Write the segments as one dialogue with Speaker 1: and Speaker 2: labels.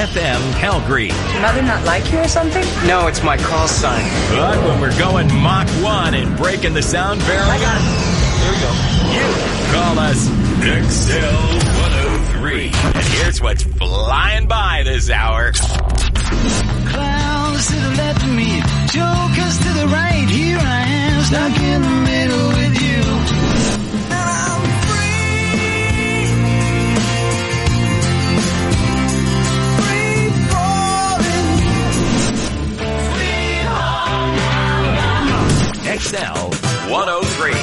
Speaker 1: FM Calgary.
Speaker 2: Your mother not like you or something?
Speaker 3: No, it's my call sign.
Speaker 1: But when we're going Mach 1 and breaking the sound barrier,
Speaker 2: I got it.
Speaker 3: There we go.
Speaker 1: you call us XL 103. And here's what's flying by this hour.
Speaker 4: Clowns to the left of me, jokers to the right. Here I am, stuck in the middle with you. And I'm free
Speaker 1: XL 103.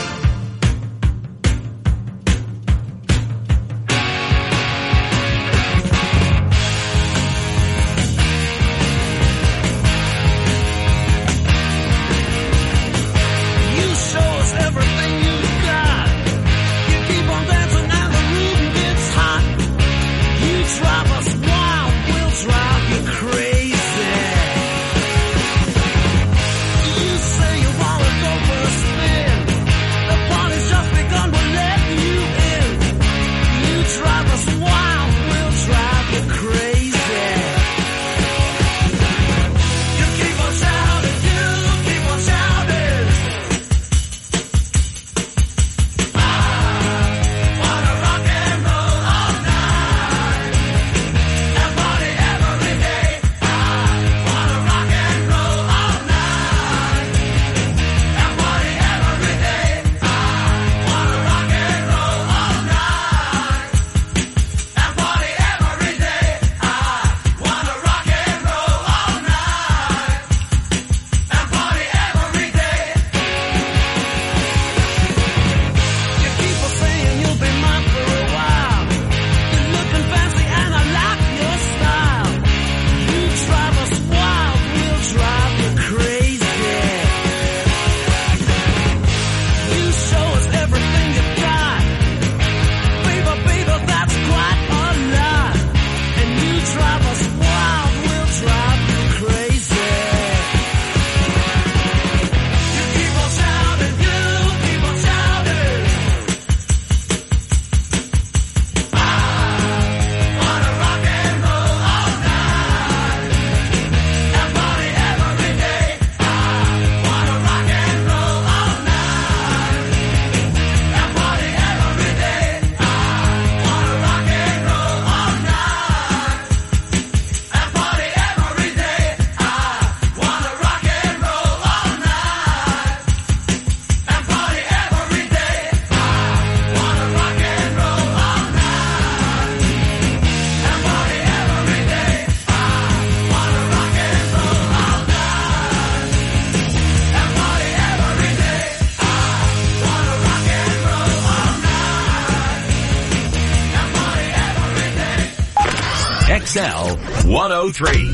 Speaker 4: everything you've got. You keep on dancing and the room gets hot. You drive us wild, we'll drive you crazy. You say you wanna go for a spin. The party's just begun, we'll let you in. You drive us wild, we'll drive you crazy. You keep on shouting, you keep on shouting.
Speaker 1: XL 103.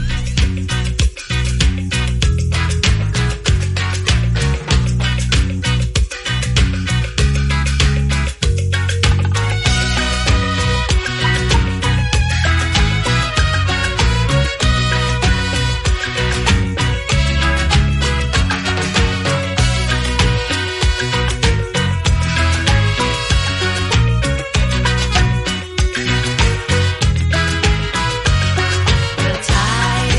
Speaker 5: The tide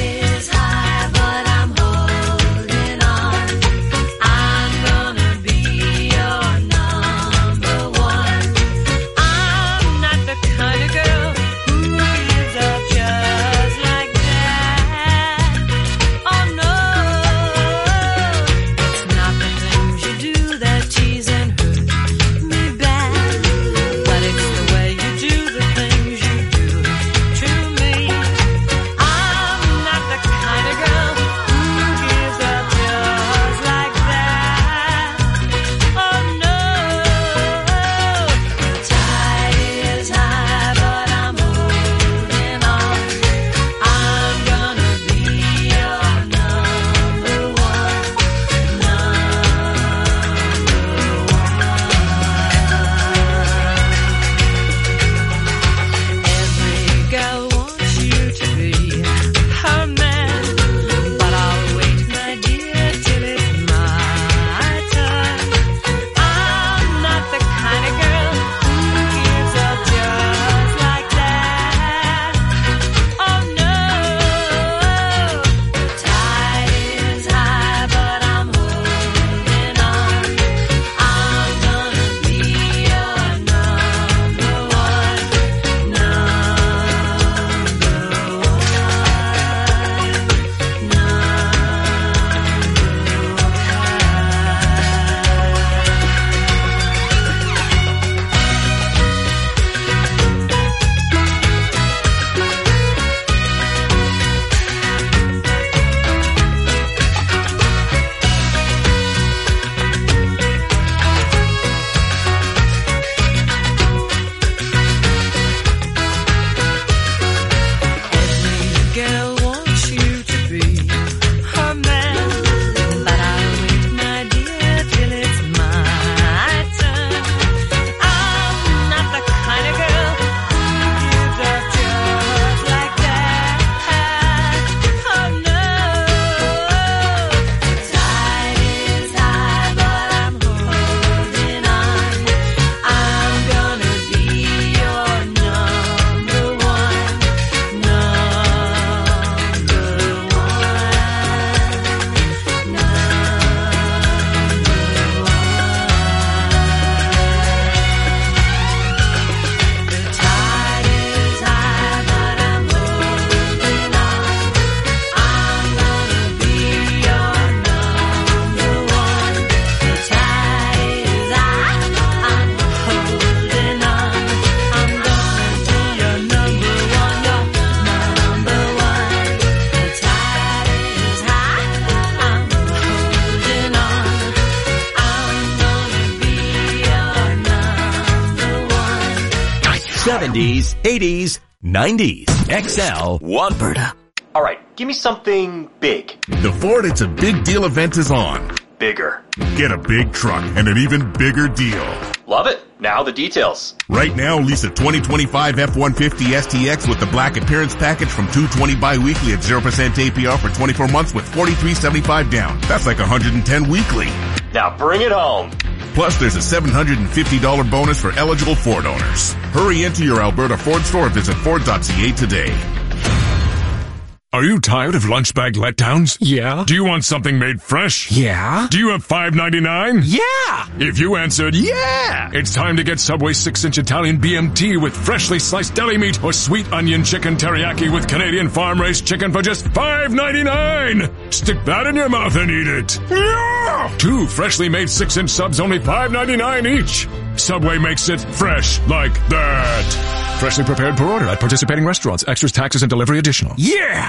Speaker 1: 70s, 80s, 90s. XL Wamperda.
Speaker 3: All right, give me something big.
Speaker 5: The Ford It's a Big Deal event is on.
Speaker 3: Bigger.
Speaker 5: Get a big truck and an even bigger deal.
Speaker 3: Love it. Now the details.
Speaker 5: Right now, lease a 2025 F-150 STX with the black appearance package from $220 bi-weekly at 0% APR for 24 months with $43.75 down. That's like $110 weekly.
Speaker 3: Now bring it home.
Speaker 5: Plus, there's a $750 bonus for eligible Ford owners. Hurry into your Alberta Ford store or visit Ford.ca today.
Speaker 6: Are you tired of lunch bag letdowns?
Speaker 7: Yeah.
Speaker 6: Do you want something made fresh?
Speaker 7: Yeah.
Speaker 6: Do you have $5.99?
Speaker 7: Yeah.
Speaker 6: If you answered yeah, it's time to get Subway 6-inch Italian BMT with freshly sliced deli meat or sweet onion chicken teriyaki with Canadian farm-raised chicken for just $5.99. Stick that in your mouth and eat it. Yeah. 2 freshly made 6-inch subs, only $5.99 each. Subway makes it fresh like that. Freshly prepared per order at participating restaurants. Extras, taxes, and delivery additional.
Speaker 7: Yeah.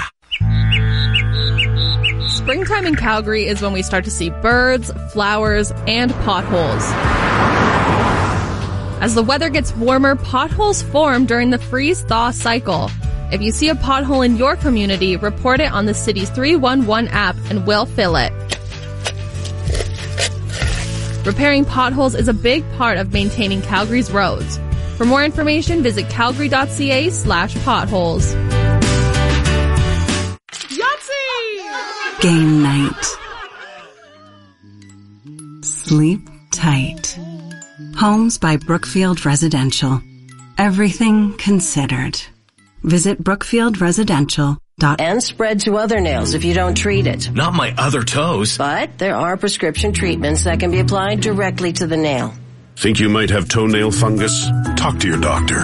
Speaker 8: Springtime in Calgary is when we start to see birds, flowers, and potholes. As the weather gets warmer, potholes form during the freeze-thaw cycle. If you see a pothole in your community, report it on the city's 311 app and we'll fill it. Repairing potholes is a big part of maintaining Calgary's roads. For more information, visit calgary.ca/potholes. Yahtzee!
Speaker 9: Game night. Sleep tight. Homes by Brookfield Residential. Everything considered. Visit brookfieldresidential.com.
Speaker 10: And spread to other nails if you don't treat it.
Speaker 1: Not my other toes.
Speaker 10: But there are prescription treatments that can be applied directly to the nail.
Speaker 11: Think you might have toenail fungus? Talk to your doctor.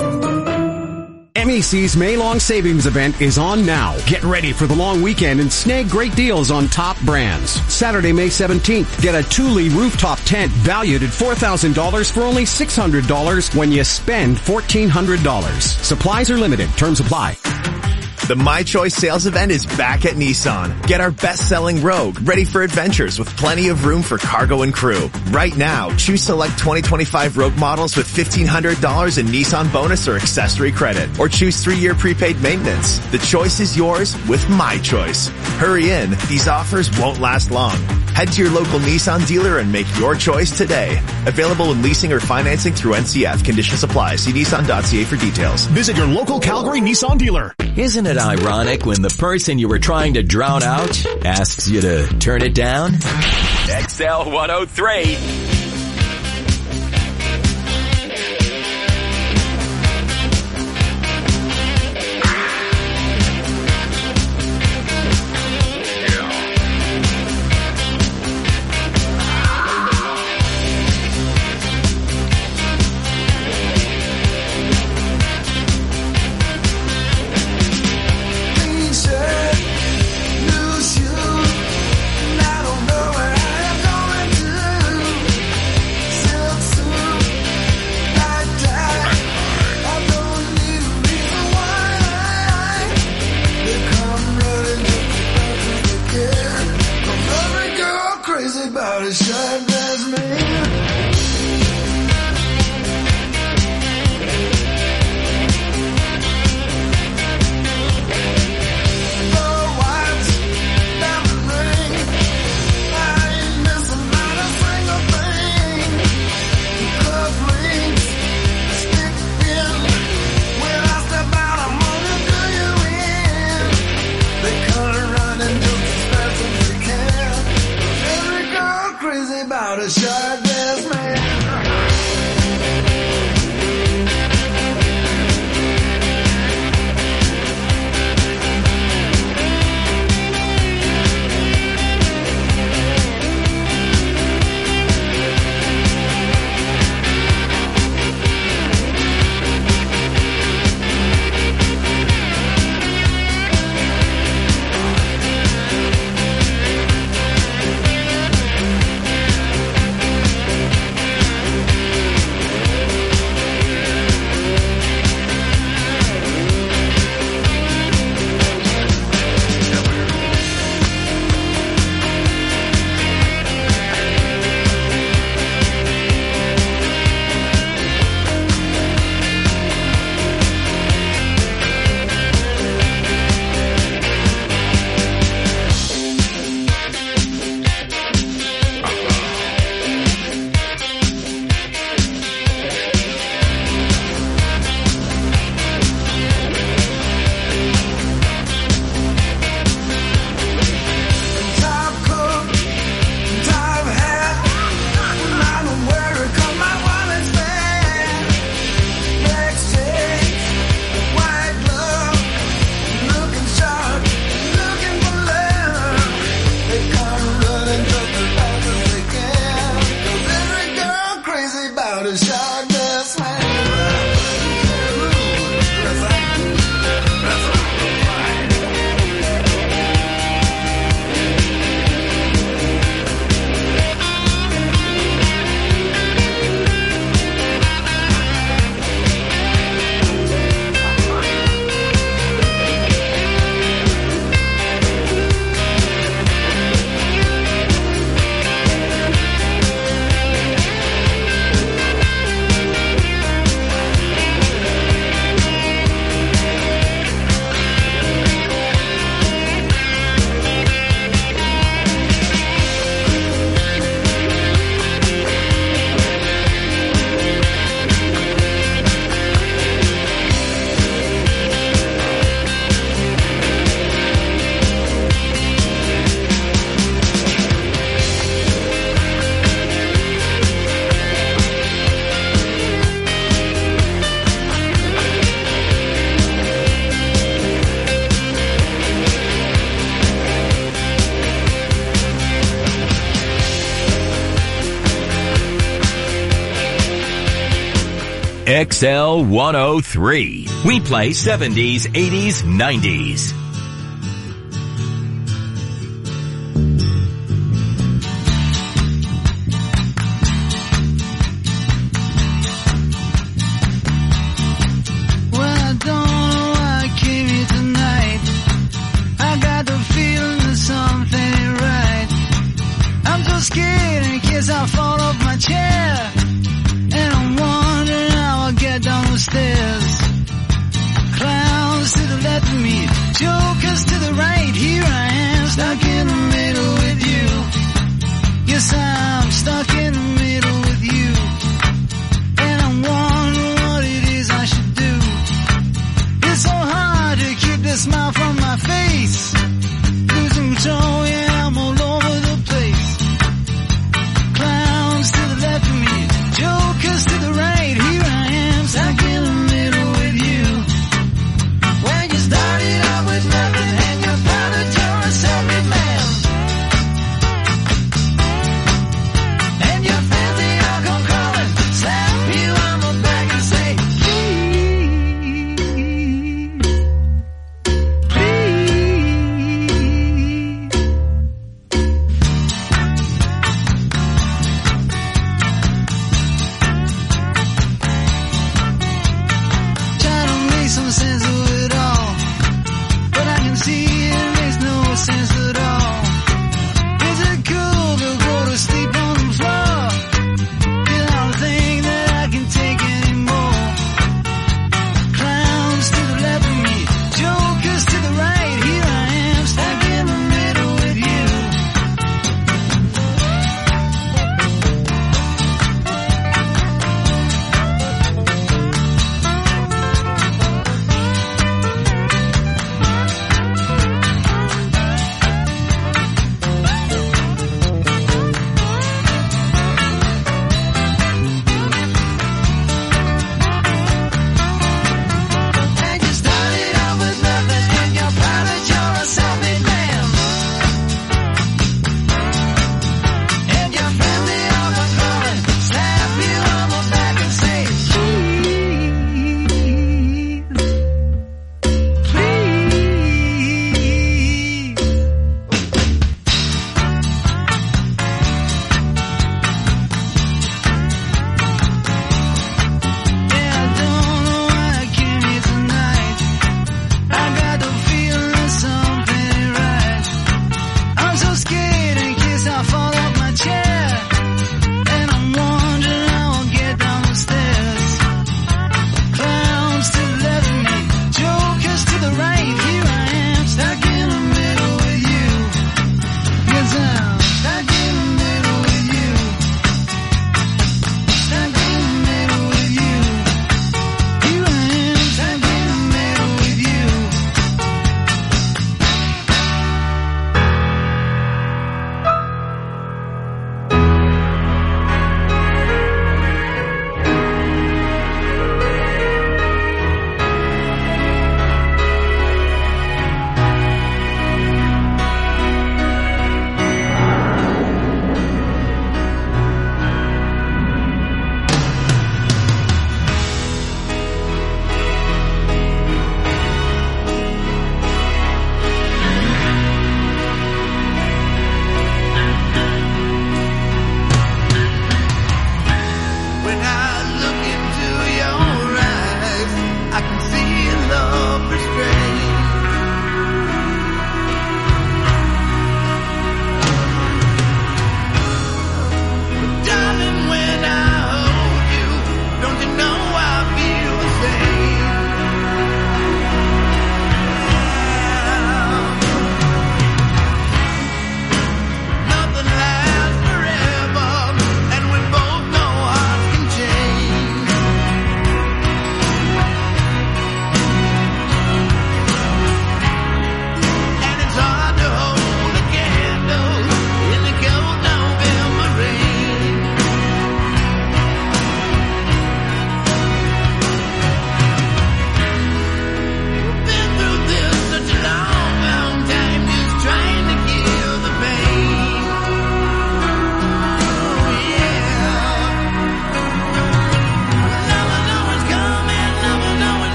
Speaker 12: MEC's May-long savings event is on now. Get ready for the long weekend and snag great deals on top brands. Saturday, May 17th, get a Thule rooftop tent valued at $4,000 for only $600 when you spend $1,400. Supplies are limited. Terms apply.
Speaker 13: The My Choice sales event is back at Nissan. Get our best-selling Rogue, ready for adventures with plenty of room for cargo and crew. Right now, choose select 2025 Rogue models with $1,500 in Nissan bonus or accessory credit. Or choose 3-year prepaid maintenance. The choice is yours with My Choice. Hurry in. These offers won't last long. Head to your local Nissan dealer and make your choice today. Available in leasing or financing through NCF. Conditions apply. See Nissan.ca for details.
Speaker 12: Visit your local Calgary Nissan dealer.
Speaker 1: Isn't it ironic when the person you were trying to drown out asks you to turn it down? XL 103. XL 103. We play 70s, 80s, 90s.
Speaker 4: Scared in case I fall off my chair, and I'm wondering how I'll get down the stairs. Clowns to the left of me, jokers to the right. Here I am, stuck in the middle with you. Yes, I'm stuck in the middle with you, and I'm wondering what it is I should do. It's so hard to keep the smile from my face. Losing control, yeah, I'm all over the place. Clowns to the left of me, jokers to the right. Here I am, stuck in the middle with you. When you started out with nothing and you found a door, tell me, man.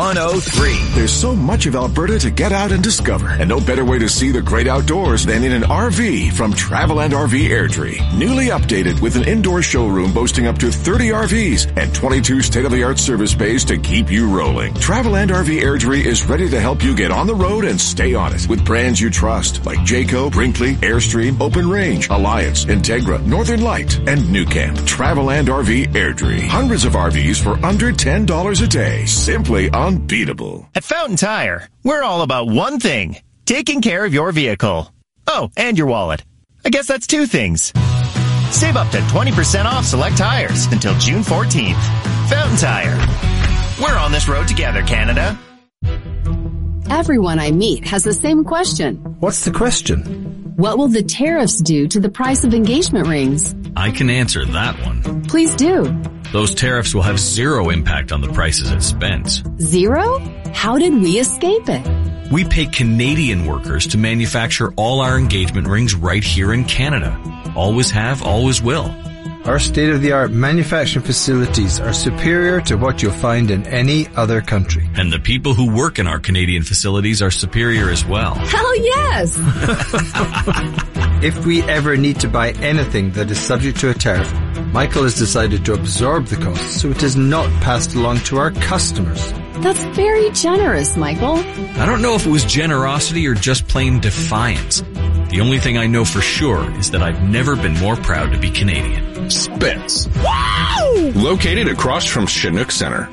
Speaker 1: 103.
Speaker 7: There's so much of Alberta to get out and discover, and no better way to see the great outdoors than in an RV from Traveland RV Airdrie. Newly updated with an indoor showroom boasting up to 30 RVs and 22 state-of-the-art service bays to keep you rolling. Traveland RV Airdrie is ready to help you get on the road and stay on it with brands you trust like Jayco, Brinkley, Airstream, Open Range, Alliance, Integra, Northern Light, and New Camp. Traveland RV Airdrie. Hundreds of RVs for under $10 a day. Simply unbeatable.
Speaker 14: At Fountain Tire, we're all about one thing, taking care of your vehicle. Oh, and your wallet. I guess that's two things. Save up to 20% off select tires until June 14th. Fountain Tire. We're on this road together, Canada.
Speaker 15: Everyone I meet has the same question.
Speaker 16: What's the question?
Speaker 15: What will the tariffs do to the price of engagement rings?
Speaker 17: I can answer that one.
Speaker 15: Please do.
Speaker 17: Those tariffs will have zero impact on the prices at Spence.
Speaker 15: Zero? How did we escape it?
Speaker 17: We pay Canadian workers to manufacture all our engagement rings right here in Canada. Always have, always will.
Speaker 16: Our state-of-the-art manufacturing facilities are superior to what you'll find in any other country.
Speaker 17: And the people who work in our Canadian facilities are superior as well.
Speaker 15: Hell yes!
Speaker 16: If we ever need to buy anything that is subject to a tariff, Michael has decided to absorb the cost so it is not passed along to our customers.
Speaker 15: That's very generous, Michael.
Speaker 17: I don't know if it was generosity or just plain defiance. The only thing I know for sure is that I've never been more proud to be Canadian.
Speaker 11: Spence.
Speaker 15: Wow!
Speaker 11: Located across from Chinook Center.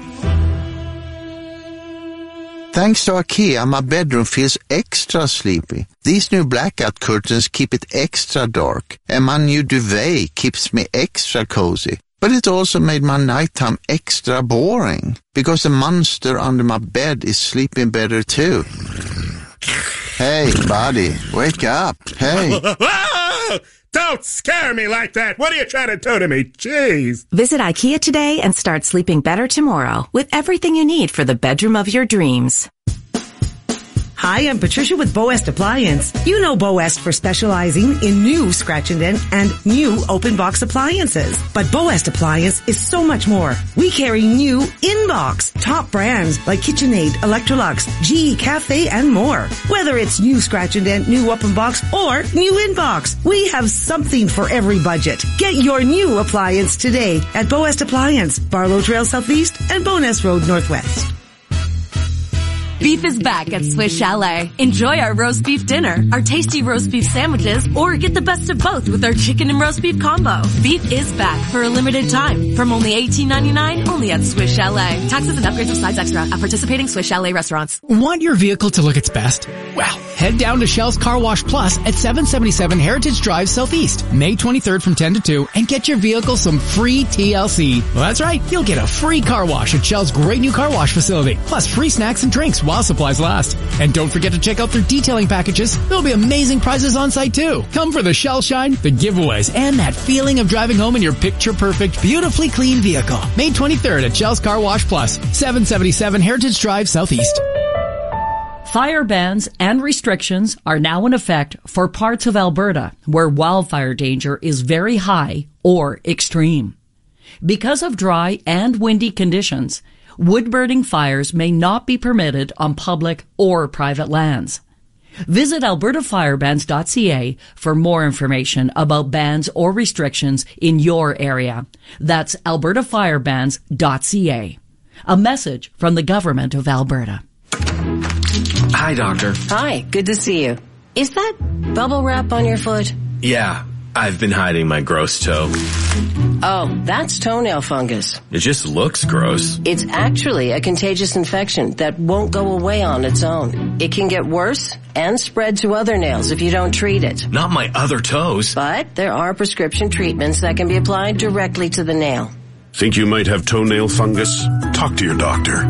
Speaker 18: Thanks to IKEA, my bedroom feels extra sleepy. These new blackout curtains keep it extra dark, and my new duvet keeps me extra cozy. But it also made my nighttime extra boring, because the monster under my bed is sleeping better too. Hey, buddy, wake up. Hey.
Speaker 5: Don't scare me like that. What are you trying to do to me? Jeez.
Speaker 19: Visit IKEA today and start sleeping better tomorrow with everything you need for the bedroom of your dreams.
Speaker 20: Hi, I'm Patricia with Bow West Appliance. You know Bow West for specializing in new scratch and dent and new open box appliances. But Bow West Appliance is so much more. We carry new in-box, top brands like KitchenAid, Electrolux, GE Cafe, and more. Whether it's new scratch and dent, new open box, or new in-box, we have something for every budget. Get your new appliance today at Bow West Appliance, Barlow Trail Southeast and Bowness Road Northwest.
Speaker 21: Beef is back at Swiss Chalet. Enjoy our roast beef dinner, our tasty roast beef sandwiches, or get the best of both with our chicken and roast beef combo. Beef is back for a limited time from only $18.99 only at Swiss Chalet. Taxes and upgrades of sides extra at participating Swiss Chalet restaurants.
Speaker 22: Want your vehicle to look its best? Well, head down to Shell's Car Wash Plus at 777 Heritage Drive Southeast, May 23rd from 10 to 2, and get your vehicle some free TLC. Well, that's right. You'll get a free car wash at Shell's great new car wash facility, plus free snacks and drinks while supplies last. And don't forget to check out their detailing packages. There'll be amazing prizes on site too. Come for the Shell Shine, the giveaways, and that feeling of driving home in your picture-perfect, beautifully clean vehicle. May 23rd at Shell's Car Wash Plus, 777 Heritage Drive Southeast.
Speaker 23: Fire bans and restrictions are now in effect for parts of Alberta where wildfire danger is very high or extreme. Because of dry and windy conditions, wood-burning fires may not be permitted on public or private lands. Visit albertafirebans.ca for more information about bans or restrictions in your area. That's albertafirebans.ca. A message from the Government of Alberta.
Speaker 10: Hi, Doctor. Hi, good to see you. Is that bubble wrap on your foot?
Speaker 24: Yeah, I've been hiding my gross toe.
Speaker 10: Oh, that's toenail fungus.
Speaker 24: It just looks gross.
Speaker 10: It's actually a contagious infection that won't go away on its own. It can get worse and spread to other nails if you don't treat it.
Speaker 24: Not my other toes.
Speaker 10: But there are prescription treatments that can be applied directly to the nail.
Speaker 11: Think you might have toenail fungus? Talk to your doctor.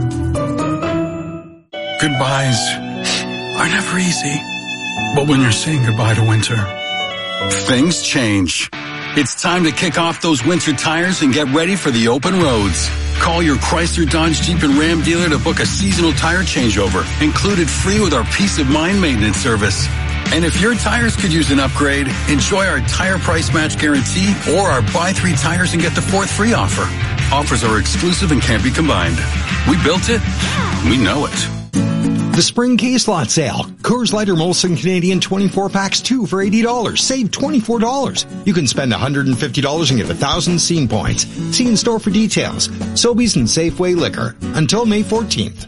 Speaker 25: Goodbyes are never easy. But when you're saying goodbye to winter, things change. It's time to kick off those winter tires and get ready for the open roads. Call your Chrysler, Dodge, Jeep, and Ram dealer to book a seasonal tire changeover, included free with our Peace of Mind maintenance service. And if your tires could use an upgrade, enjoy our tire price match guarantee or our buy 3 tires and get the 4th free offer. Offers are exclusive and can't be combined. We built it. We know it.
Speaker 2: The Spring K-Slot Sale. Coors Light or Molson Canadian 24 packs 2 for $80. Save $24. You can spend $150 and get 1,000 Scene points. See in store for details. Sobeys and Safeway Liquor. Until May 14th.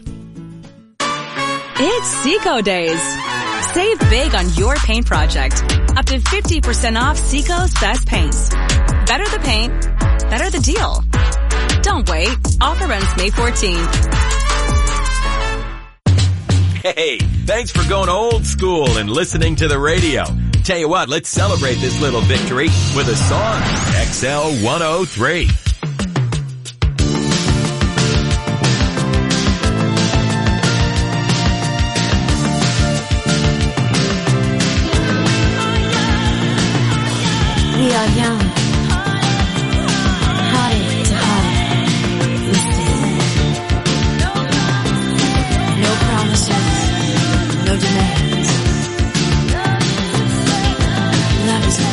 Speaker 3: It's Seco Days. Save big on your paint project. Up to 50% off Seco's best paints. Better the paint, better the deal. Don't wait. Offer ends May 14th.
Speaker 1: Hey, thanks for going old school and listening to the radio. Tell you what, let's celebrate this little victory with a song. XL 103.
Speaker 6: We are young, heartache to heartache, we stand. No promises, no demands. Love is a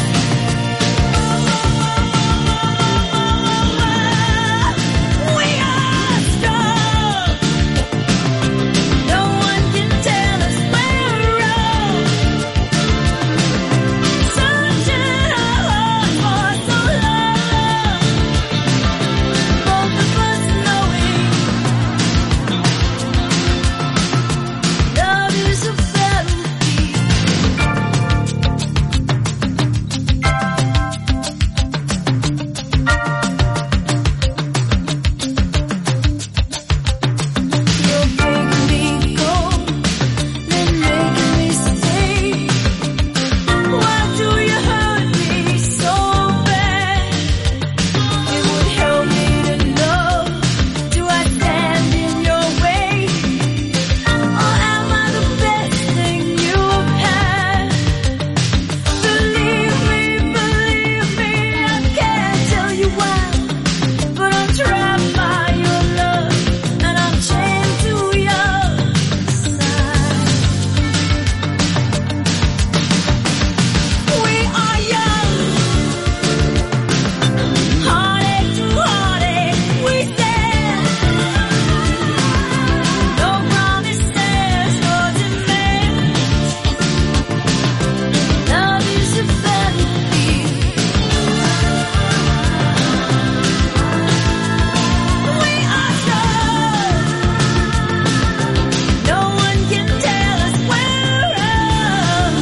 Speaker 6: battle. We are strong. No one can tell us we're wrong. Searching our hearts for so long. Both of us knowing love is a You're breaking me cold, then making me stay. Why do you hurt me so bad? It would help me to know. Do I stand in your way, or am I the best thing you've had? Believe me, I can't tell you why, but I'm trapped by your love, and I'm chained to your side. We are young, heartache to heartache, we stand. No promises, no demands. Love is a battlefield. We are strong. No one can tell us we're wrong.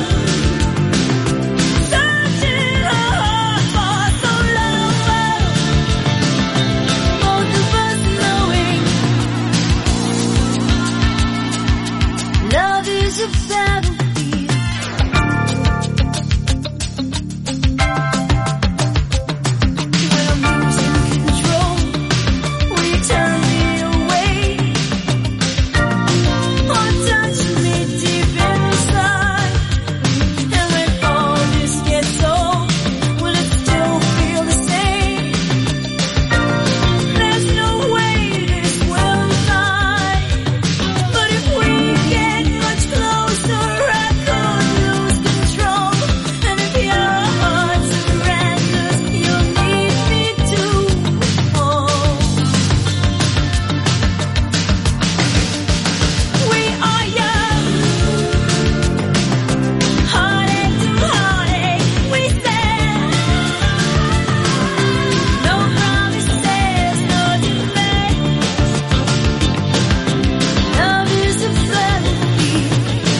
Speaker 6: Searching our hearts for so long. Both of us knowing love is a battlefield. When I'm losing control, will you turn me away, or touch me deep inside? And when all this gets old, will it still feel the same? There's no way this will lie, but if we get much closer, I could lose control. And if your heart surrenders, you'll need me to hold. We are young, heartache to heartache, we stand. No promises, no demands. Love is a battlefield.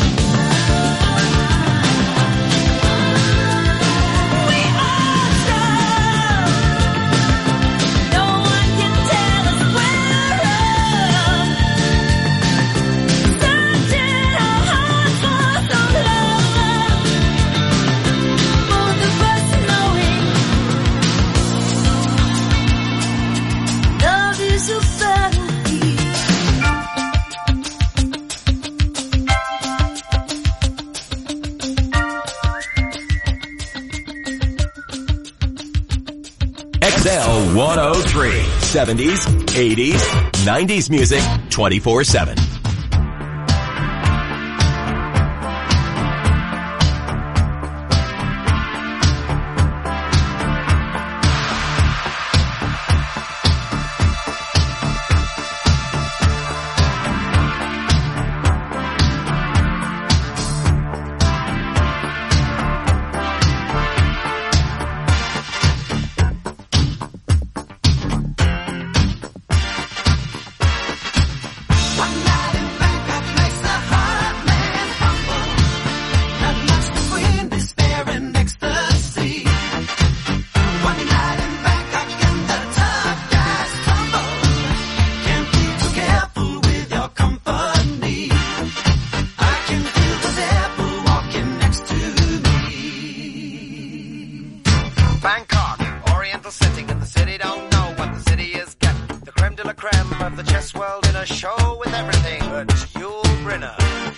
Speaker 6: We are strong. No one can tell us we're wrong. Searching our hearts for so long. Both of us knowing love is a battlefield.
Speaker 1: XL 103. 70s, 80s, 90s music 24/7.
Speaker 4: Albert Yul Brynner.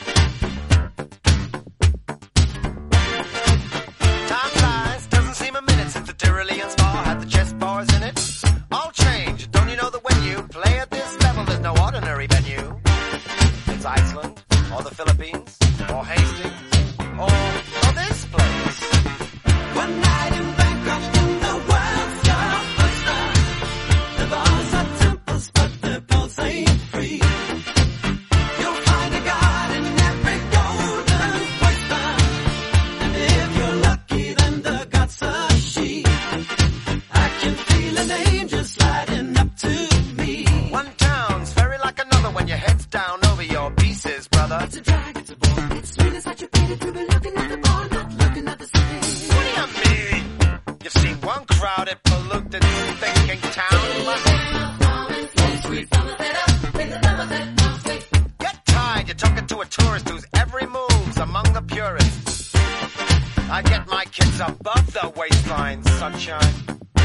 Speaker 4: Time flies, doesn't seem a minute since the Tyrolean spa had the chess bars in it. All change, don't you know that when you play at this level, there's no ordinary venue? It's Iceland, or the Philippines, or Hastings, or this place. One night in Bangkok in the world's star oyster. The bars are temples, but the pulse ain't free. You'll find a god in every golden oyster. And if you're lucky, then the god's a she. I can feel an angel sliding up to me. One town's very like another when your head's down over your pieces, brother. It's a drag, it's a bore, it's sweet as such a beat. You've been looking at the bar, not looking at the city. What do you mean? You've seen one crowded, polluted, thinking town. Get tired, you're talking to a tourist whose every move's among the purists. I get my kids above the waistline, sunshine.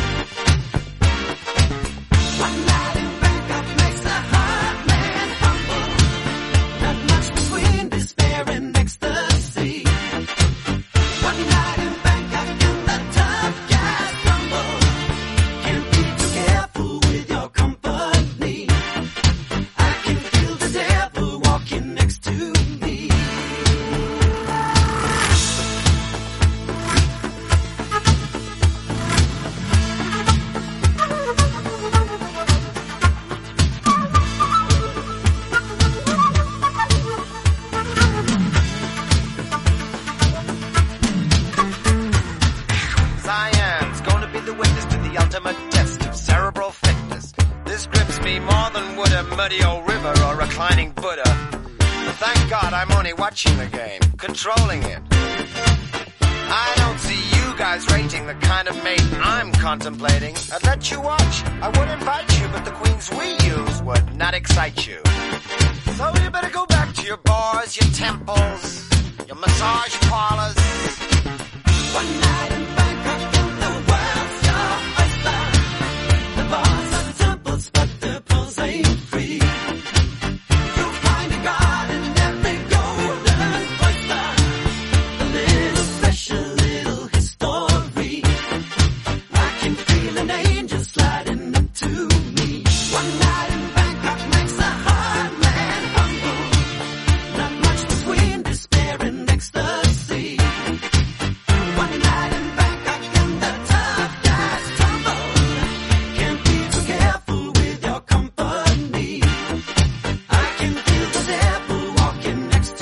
Speaker 4: One night in Bangkok makes the heart man humble. Not much between despair and ecstasy. One night in Bangkok and the tough guys crumble. Can't be too careful with your company. I can feel the devil walking next to me. Cyan's gonna be the witness to the ultimate test of cerebral fitness. This grips me more than would a muddy old river or reclining Buddha. But thank God I'm only watching the game, controlling it. I don't see you guys rating the kind of mate I'm contemplating. I'd let you watch, I would invite you, but the queens we use would not excite you. So you better go back to your bars, your temples, your massage parlors. One night in Bangkok in the world's star oyster. The bars are temples, but the pulse ain't free. You'll find a god in every golden oyster. A little special, little history. I can feel an angel sliding up to me. One night in Bangkok makes a hard man humble. Not much between despair and ecstasy. One night in Bangkok and the tough guys tumble. Can't be too careful with your company. I can feel the devil walking next to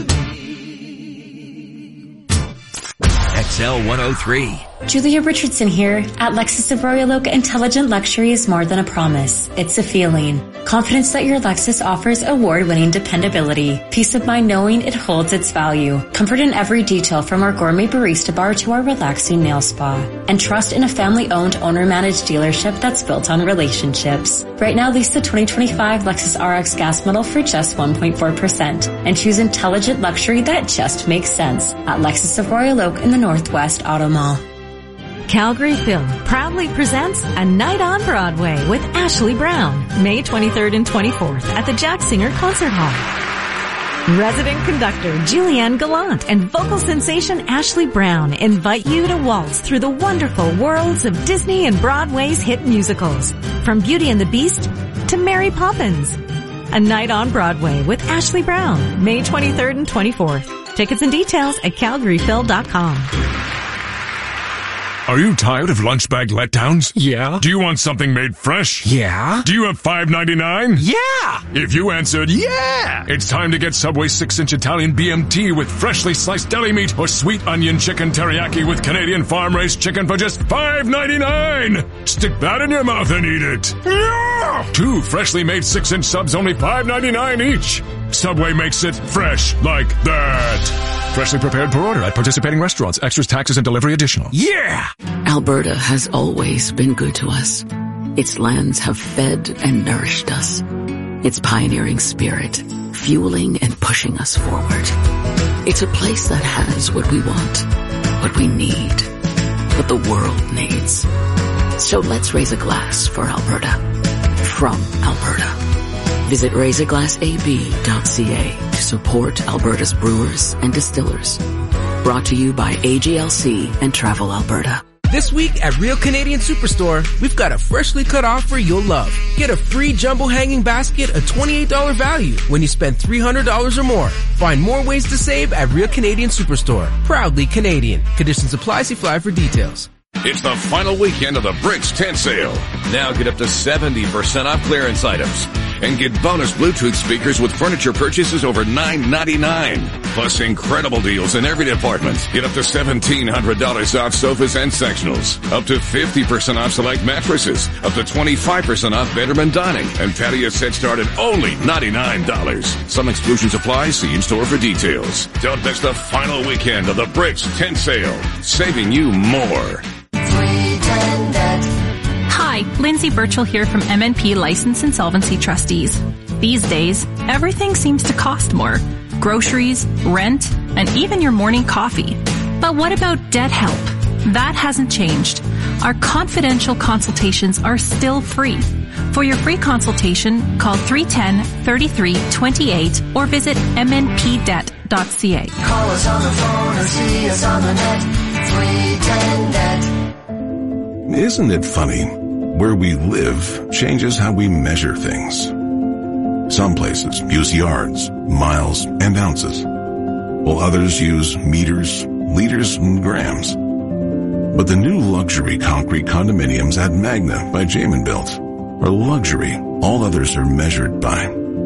Speaker 4: me.
Speaker 1: XL 103.
Speaker 8: Julia Richardson here. At Lexus of Royal Oak, intelligent luxury is more than a promise. It's a feeling. Confidence that your Lexus offers award-winning dependability. Peace of mind knowing it holds its value. Comfort in every detail from our gourmet barista bar to our relaxing nail spa. And trust in a family-owned, owner-managed dealership that's built on relationships. Right now, lease the 2025 Lexus RX gas model for just 1.4%. And choose intelligent luxury that just makes sense at Lexus of Royal Oak in the Northwest Auto Mall.
Speaker 9: Calgary Film proudly presents A Night on Broadway with Ashley Brown, May 23rd and 24th at the Jack Singer Concert Hall. Resident conductor Julianne Gallant and vocal sensation Ashley Brown invite you to waltz through the wonderful worlds of Disney and Broadway's hit musicals, from Beauty and the Beast to Mary Poppins. A Night on Broadway with Ashley Brown, May 23rd and 24th. Tickets and details at calgaryphil.com.
Speaker 12: Are you tired of lunch bag letdowns? Yeah. Do you want something made fresh? Yeah. Do you have $5.99? Yeah. If you answered yeah, it's time to get Subway 6-inch Italian BMT with freshly sliced deli meat or sweet onion chicken teriyaki with Canadian farm-raised chicken for just $5.99. Stick that in your mouth and eat it. Yeah. 2 freshly made 6-inch subs, only $5.99 each. Subway makes it fresh like that. Freshly prepared per order at participating restaurants. Extras, taxes, and delivery additional. Yeah!
Speaker 13: Alberta has always been good to us. Its lands have fed and nourished us. Its pioneering spirit, fueling and pushing us forward. It's a place that has what we want, what we need, what the world needs. So let's raise a glass for Alberta. From Alberta. Visit RaiserGlassAB.ca to support Alberta's brewers and distillers. Brought to you by AGLC and Travel Alberta.
Speaker 7: This week at Real Canadian Superstore, we've got a freshly cut offer you'll love. Get a free jumbo hanging basket, a $28 value when you spend $300 or more. Find more ways to save at Real Canadian Superstore. Proudly Canadian. Conditions apply. See flyer for details.
Speaker 14: It's the final weekend of the Bricks Tent Sale. Now get up to 70% off clearance items. And get bonus Bluetooth speakers with furniture purchases over $9.99. Plus incredible deals in every department. Get up to $1,700 off sofas and sectionals. Up to 50% off select mattresses. Up to 25% off bedroom and dining. And patio sets start at only $99. Some exclusions apply. See in-store for details. Don't miss the final weekend of the Bricks Tent Sale. Saving you more.
Speaker 15: Hi, Lindsay Birchall here from MNP License Insolvency Trustees. These days, everything seems to cost more. Groceries, rent, and even your morning coffee. But what about debt help? That hasn't changed. Our confidential consultations are still free. For your free consultation, call 310-3328 or visit mnpdebt.ca.
Speaker 6: Call us on the phone or see us on the net. 310-DEBT.
Speaker 11: Isn't it funny? Where we live changes how we measure things. Some places use yards, miles, and ounces, while others use meters, liters, and grams. But the new luxury concrete condominiums at Magna by Jamin Built are luxury all others are measured by.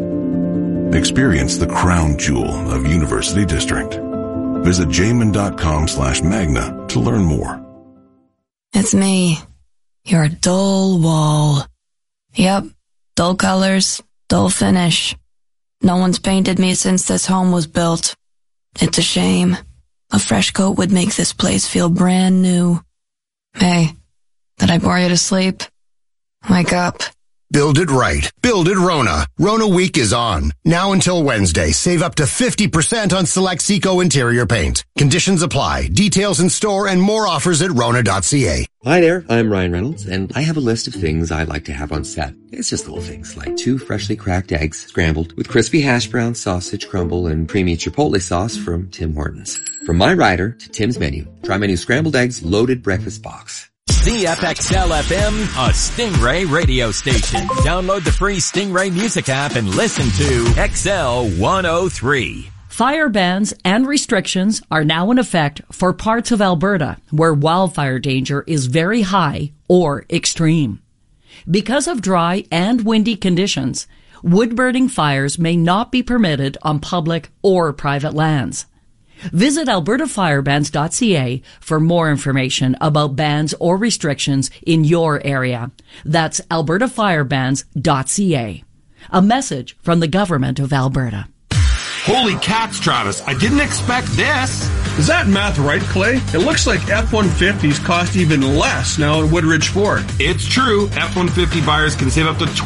Speaker 11: Experience the crown jewel of University District. Visit jamin.com/magna to learn more.
Speaker 16: It's me, your dull wall. Yep, dull colors, dull finish. No one's painted me since this home was built. It's a shame. A fresh coat would make this place feel brand new. Hey, did I bore you to sleep? Wake up.
Speaker 17: Build it right. Build it Rona. Rona Week is on. Now until Wednesday, save up to 50% on select Seco interior paint. Conditions apply. Details in store and more offers at Rona.ca.
Speaker 26: Hi there, I'm Ryan Reynolds, and I have a list of things I like to have on set. It's just little things like 2 freshly cracked eggs scrambled with crispy hash brown, sausage crumble, and creamy chipotle sauce from Tim Hortons. From my rider to Tim's menu, try my new scrambled eggs loaded breakfast box.
Speaker 1: CFXL FM, a Stingray radio station. Download the free Stingray music app and listen to XL 103.
Speaker 23: Fire bans and restrictions are now in effect for parts of Alberta where wildfire danger is very high or extreme. Because of dry and windy conditions, wood-burning fires may not be permitted on public or private lands. Visit albertafirebans.ca for more information about bans or restrictions in your area. That's albertafirebans.ca. A message from the Government of Alberta.
Speaker 27: Holy cats, Travis, I didn't expect this. Is that math right, Clay? It looks like F-150s cost even less now at Woodridge Ford. It's true. F-150 buyers can save up to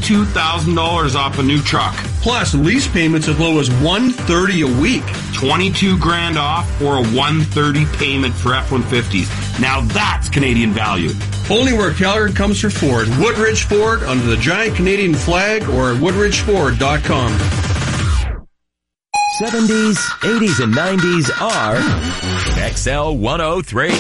Speaker 27: $22,000 off a new truck. Plus, lease payments as low as $130 a week. $22,000 off or a $130 payment for F-150s. Now that's Canadian value. Only where Calgary comes for Ford. Woodridge Ford under the giant Canadian flag or at woodridgeford.com.
Speaker 1: 70s, 80s, and 90s are XL 103.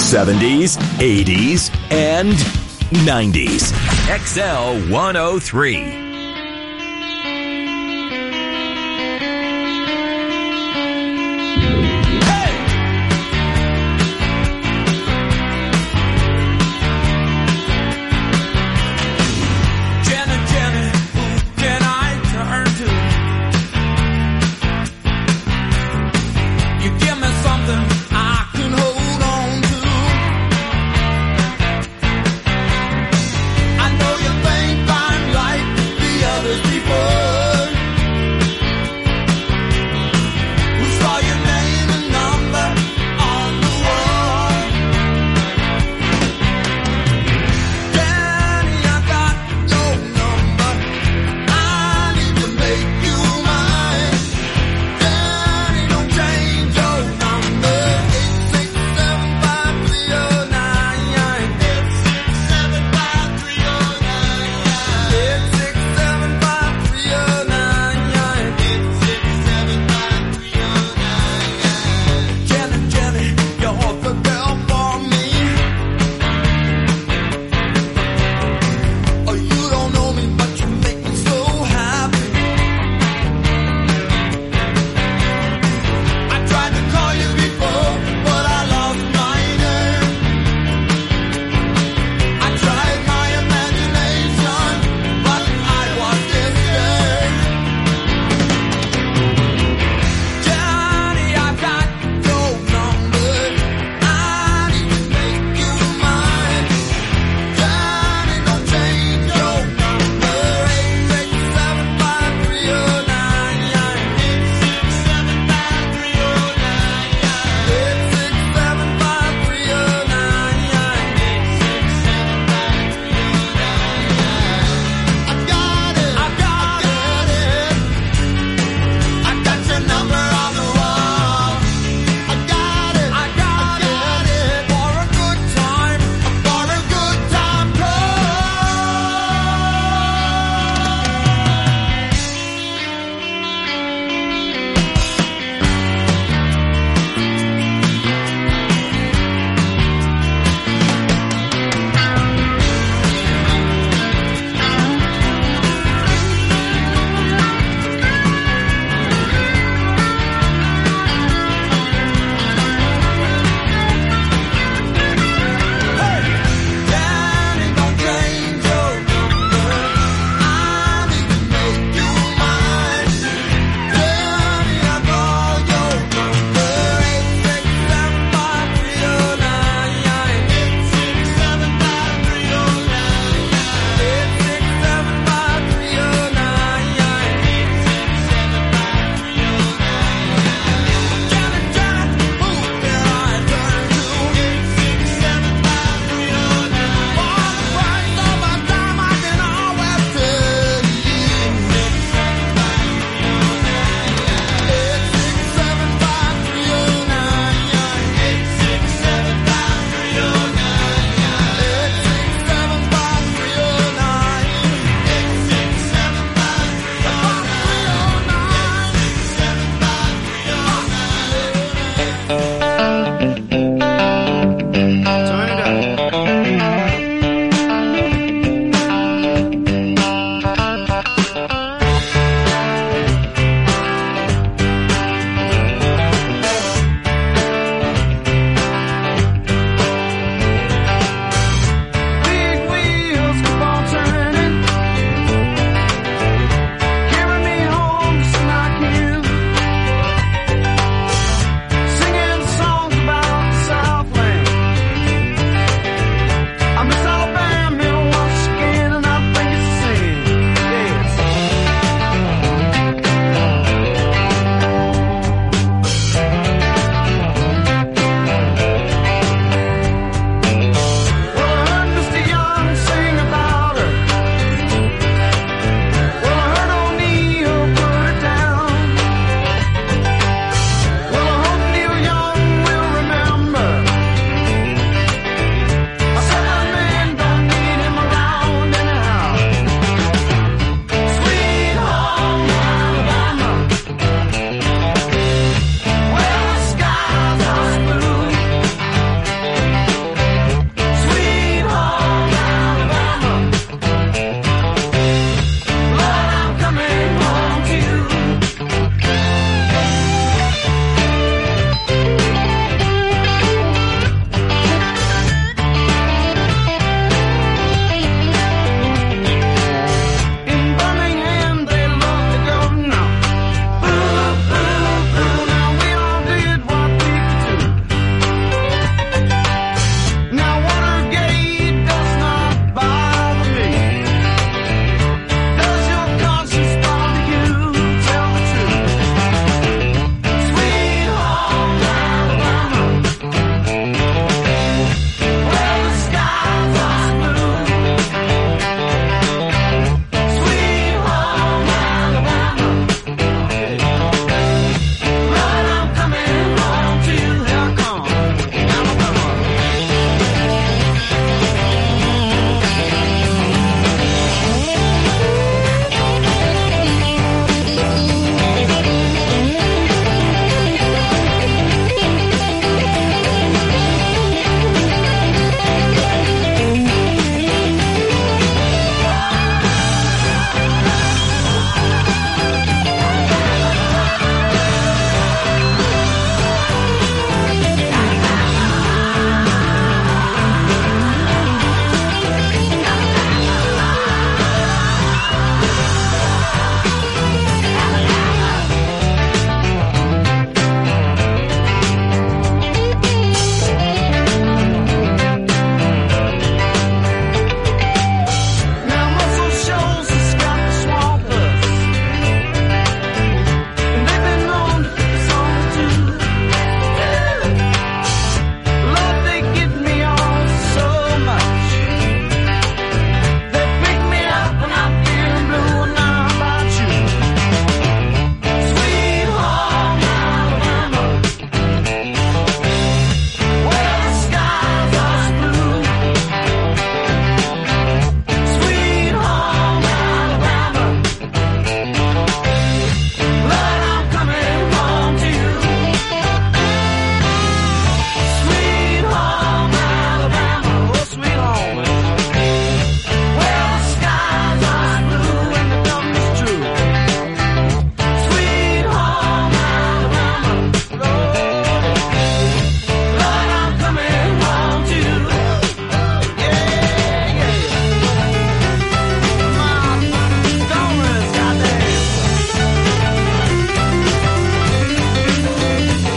Speaker 1: 70s, 80s, and 90s. XL 103.